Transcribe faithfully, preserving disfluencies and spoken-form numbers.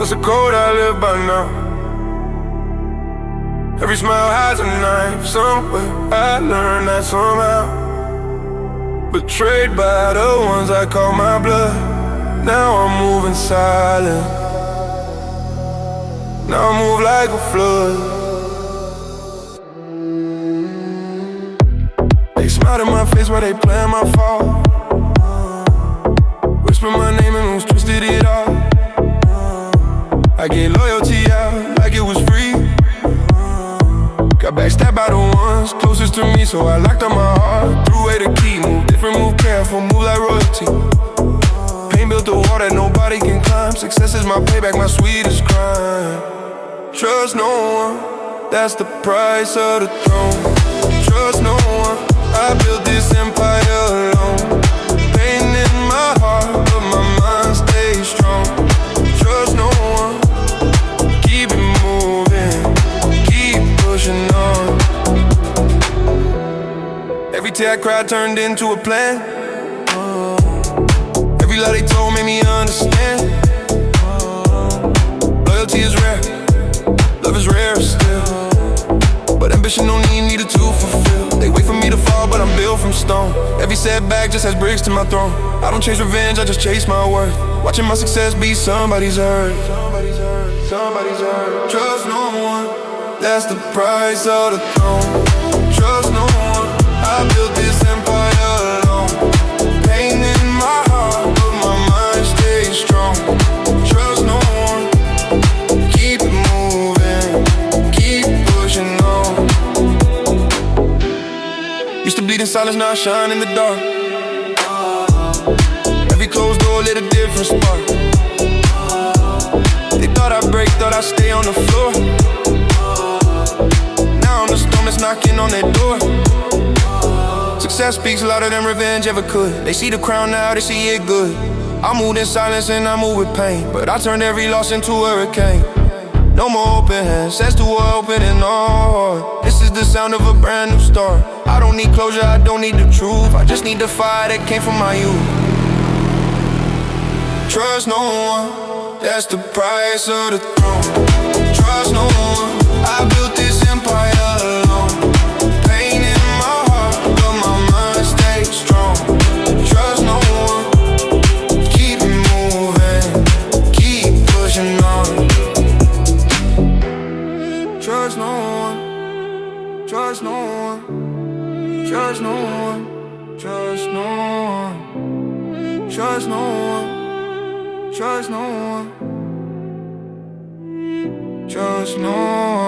That's the code I live by now. Every smile has a knife somewhere. I learned that somehow. Betrayed by the ones I call my blood. Now I'm moving silent. Now I move like a flood. They smiled in my face while they playing my fall. Whisper my name and who's twisted it all. I gave loyalty out like it was free. Got backstabbed by the ones closest to me, so I locked up my heart. Threw away the key, move different, move careful, move like royalty. Pain built a wall that nobody can climb. Success is my payback, my sweetest crime. Trust no one, that's the price of the throne. Trust no one, I built this empire alone. Pain in my heart, but my mind stays strong. Trust no one, keep it moving, keep pushing on. Every tear I cried turned into a plan. Every lie they told made me understand. Loyalty is rare, love is rare still. But ambition don't need needed to fulfill. They wait for me to fall, but I'm built from stone. Every setback just has bricks to my throne. I don't chase revenge, I just chase my worth. Watching my success be somebody's hurt. Somebody's hurt, somebody's hurt. Trust no one, that's the price of the throne. Trust no one, I built this empire alone. Pain in my heart, but my mind stays strong. Trust no one, keep it moving, keep pushing on. Used to bleed in silence, now I shine in the dark. Every closed door lit a different spark. They thought I'd break, thought I'd stay on the floor. Now I'm the storm that's knocking on their door. Success speaks louder than revenge ever could. They see the crown now, they see it good. I moved in silence and I move with pain, but I turned every loss into a hurricane. No more open hands, says to a open and all. This is the sound of a brand new start. I don't need closure, I don't need the truth. I just need the fire that came from my youth. Trust no one, that's the price of the throne. Trust no one, I built this empire alone. Pain in my heart, but my mind stays strong. Trust no one, keep it moving, keep pushing on. Trust no one, trust no one, trust no one, trust no one, trust no one. Trust no one. Trust no one.